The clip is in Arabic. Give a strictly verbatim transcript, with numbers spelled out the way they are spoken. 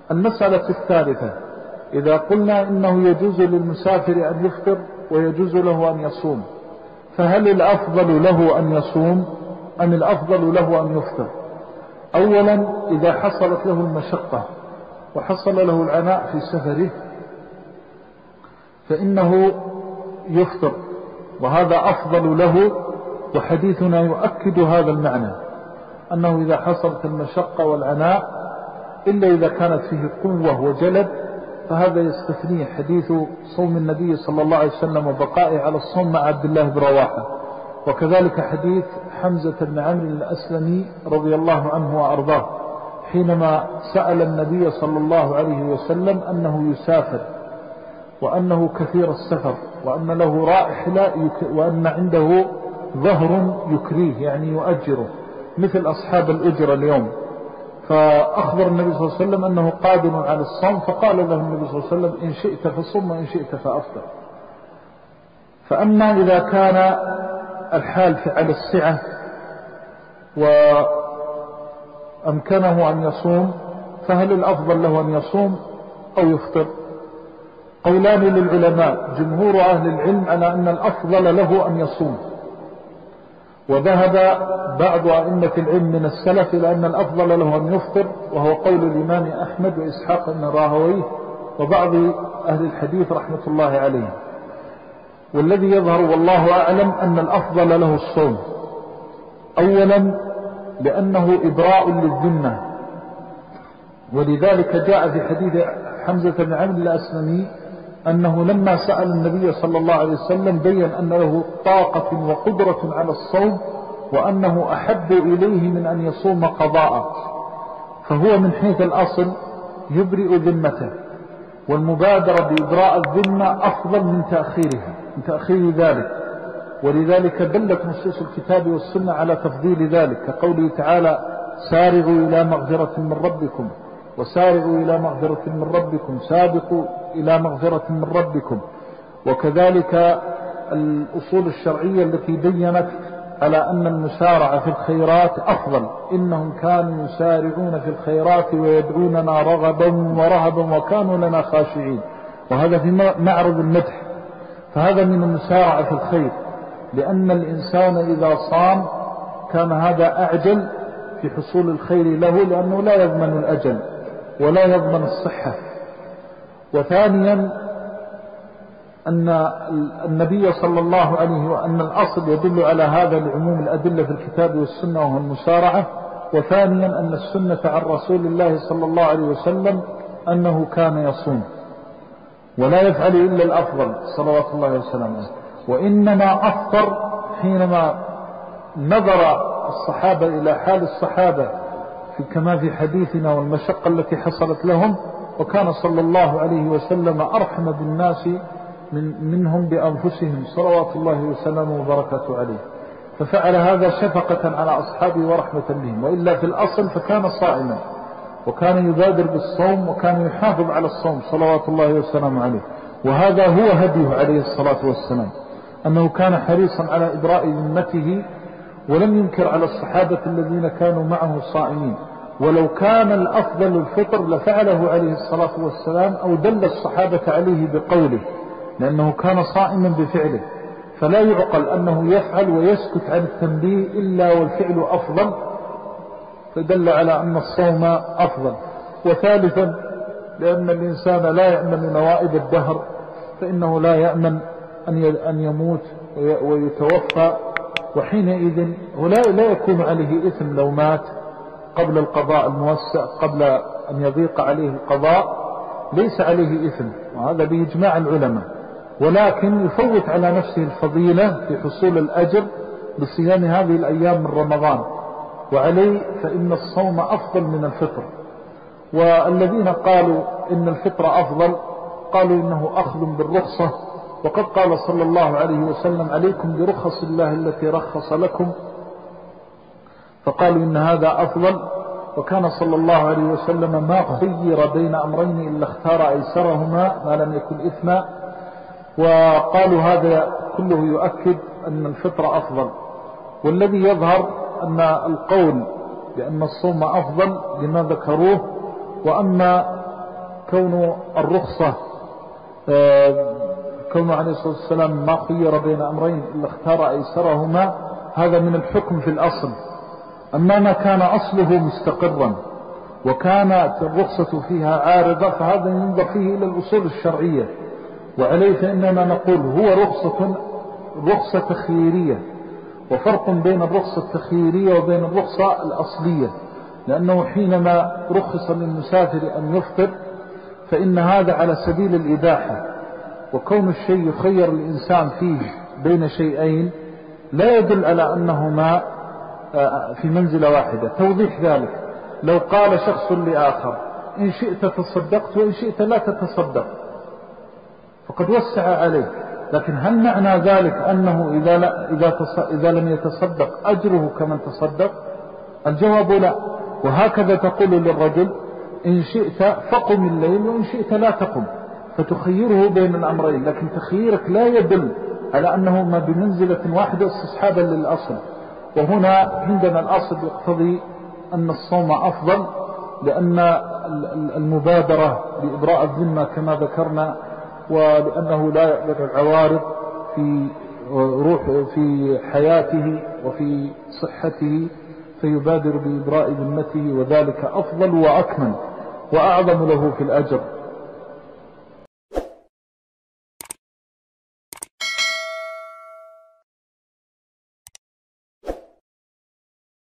المسألة الثالثة: إذا قلنا إنه يجوز للمسافر أن يفطر ويجوز له أن يصوم، فهل الأفضل له أن يصوم أم الأفضل له أن يفطر؟ أولا، إذا حصلت له المشقة وحصل له العناء في سفره فإنه يفطر، وهذا أفضل له، وحديثنا يؤكد هذا المعنى، أنه إذا حصلت المشقة والعناء إلا إذا كانت فيه قوة وجلد فهذا يستثنيه حديث صوم النبي صلى الله عليه وسلم وبقائه على الصوم مع عبد الله بن رواحة، وكذلك حديث حمزة بن عمرو الأسلمي رضي الله عنه وأرضاه حينما سأل النبي صلى الله عليه وسلم أنه يسافر وأنه كثير السفر وأن له رائحة وأن عنده ظهر يكريه يعني يؤجره مثل أصحاب الأجر اليوم، فأخبر النبي صلى الله عليه وسلم أنه قادم على الصوم، فقال له النبي صلى الله عليه وسلم: إن شئت فصم وإن شئت فأفطر. فأما إذا كان الحال على السعة وأمكنه أن يصوم فهل الأفضل له أن يصوم أو يفطر؟ قولان للعلماء: جمهور أهل العلم على أن الأفضل له أن يصوم، وذهب بعض أئمة العلم من السلف إلى أن الأفضل له أن يفطر، وهو قول الإمام أحمد وإسحاق بن راهويه وبعض أهل الحديث رحمة الله عليه. والذي يظهر والله أعلم أن الأفضل له الصوم، أولا لأنه إبراء للذمة، ولذلك جاء في حديث حمزة بن عمرو الأسلمي أنه لما سأل النبي صلى الله عليه وسلم بين أن له طاقة وقدرة على الصوم وأنه أحب إليه من أن يصوم قضاء، فهو من حيث الأصل يبرئ ذمته، والمبادرة بإبراء الذمة أفضل من تأخيرها من تأخير ذلك، ولذلك دلت نصوص الكتاب والسنة على تفضيل ذلك، كقوله تعالى: سارعوا إلى مغفرة من ربكم وسارعوا إلى مغفرة من ربكم سابقوا إلى مغفرة من ربكم. وكذلك الأصول الشرعية التي بيّنت على أن المسارعة في الخيرات أفضل، إنهم كانوا يسارعون في الخيرات ويدعوننا رغبا ورهبا وكانوا لنا خاشعين، وهذا في معرض المدح، فهذا من المسارعة في الخير، لأن الإنسان إذا صام كان هذا أعجل في حصول الخير له، لأنه لا يضمن الأجل ولا يضمن الصحة. وثانيا أن النبي صلى الله عليه وأن الأصل يدل على هذا لعموم الأدلة في الكتاب والسنة وهو المسارعة. وثانيا أن السنة عن رسول الله صلى الله عليه وسلم أنه كان يصوم ولا يفعل إلا الأفضل صلوات الله وسلامه، وإنما أفطر حينما نظر الصحابة إلى حال الصحابة في كما في حديثنا والمشقة التي حصلت لهم، وكان صلى الله عليه وسلم أرحم بالناس من منهم بأنفسهم صلوات الله وسلامه وبركاته عليه، ففعل هذا شفقة على أصحابه ورحمة بهم، وإلا في الأصل فكان صائما وكان يبادر بالصوم وكان يحافظ على الصوم صلوات الله وسلامه عليه. وهذا هو هديه عليه الصلاة والسلام، أنه كان حريصا على إبراء ذمته ولم ينكر على الصحابة الذين كانوا معه صائمين، ولو كان الأفضل الفطر لفعله عليه الصلاة والسلام أو دل الصحابة عليه بقوله، لأنه كان صائما بفعله، فلا يعقل أنه يفعل ويسكت عن التنبيه إلا والفعل أفضل، فدل على أن الصوم أفضل. وثالثا لأن الإنسان لا يأمن نوائب الدهر، فإنه لا يأمن أن يموت ويتوفى، وحينئذ لا يكون عليه إثم لو مات قبل القضاء الموسع، قبل أن يضيق عليه القضاء ليس عليه إثم، وهذا بإجماع العلماء، ولكن يفوت على نفسه الفضيلة في حصول الأجر بصيام هذه الأيام من رمضان، وعليه فإن الصوم أفضل من الفطر. والذين قالوا إن الفطر أفضل قالوا إنه أخذ بالرخصة، وقد قال صلى الله عليه وسلم: عليكم برخص الله التي رخص لكم، فقالوا إن هذا أفضل. وكان صلى الله عليه وسلم ما خير بين أمرين إلا اختار أيسرهما ما لم يكن إثما، وقالوا هذا كله يؤكد أن الفطر أفضل. والذي يظهر أن القول بأن الصوم أفضل لما ذكروه، وأما كون الرخصة كونه عليه الصلاة والسلام ما خير بين أمرين إلا اختار أيسرهما، هذا من الحكم في الأصل. أما ما كان أصله مستقرا وكانت الرخصة فيها عارضة فهذا ينظر فيه إلى الأصول الشرعية، وعليه فإننا نقول هو رخصة رخصة تخييرية، وفرق بين الرخصة التخييرية وبين الرخصة الأصلية، لأنه حينما رخص للمسافر أن يفطر فإن هذا على سبيل الإباحة، وكون الشيء يخير الإنسان فيه بين شيئين لا يدل على أنهما في منزلة واحدة. توضيح ذلك لو قال شخص لآخر إن شئت تصدقت وإن شئت لا تتصدق فقد وسع عليه، لكن هل معنى ذلك أنه إذا, لا إذا, إذا لم يتصدق أجره كمن تصدق؟ الجواب لا. وهكذا تقول للرجل إن شئت فقم الليل وإن شئت لا تقم، فتخيره بين الأمرين، لكن تخييرك لا يدل على أنه ما بمنزلة واحدة استصحابا للأصل. وهنا عندنا الأصل يقتضي أن الصوم أفضل، لأن المبادرة بإبراء الذمة كما ذكرنا، ولأنه لا يقدر العوارض في روح في حياته وفي صحته فيبادر بإبراء ذمته، وذلك أفضل وأكمل وأعظم له في الأجر.